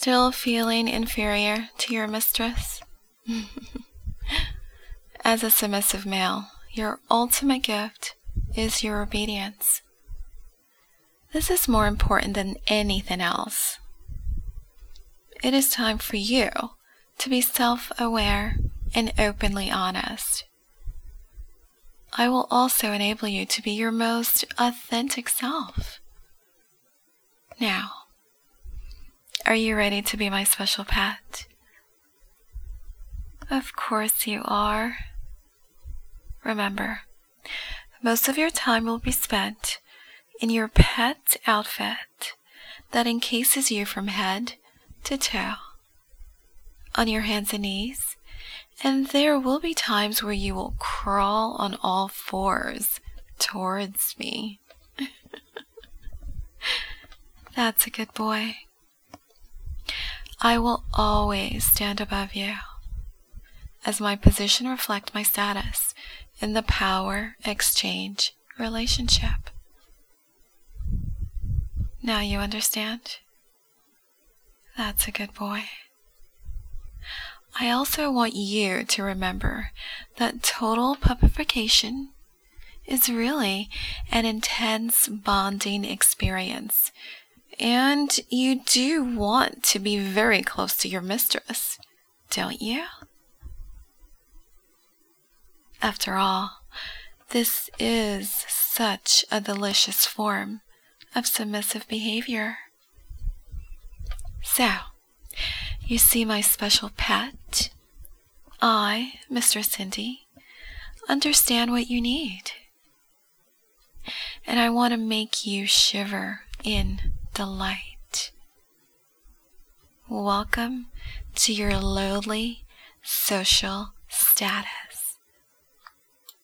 Still feeling inferior to your mistress? As a submissive male, your ultimate gift is your obedience. This is more important than anything else. It is time for you to be self-aware and openly honest. I will also enable you to be your most authentic self. Now, are you ready to be my special pet? Of course you are. Remember, most of your time will be spent in your pet outfit that encases you from head to toe, on your hands and knees, and there will be times where you will crawl on all fours towards me. That's a good boy. I will always stand above you, as my position reflects my status in the power exchange relationship. Now you understand? That's a good boy. I also want you to remember that total puppification is really an intense bonding experience, and you do want to be very close to your mistress, don't you? After all, this is such a delicious form of submissive behavior. So, you see my special pet? I, Mistress Cindy, understand what you need. And I want to make you shiver in delight. Welcome to your lowly social status.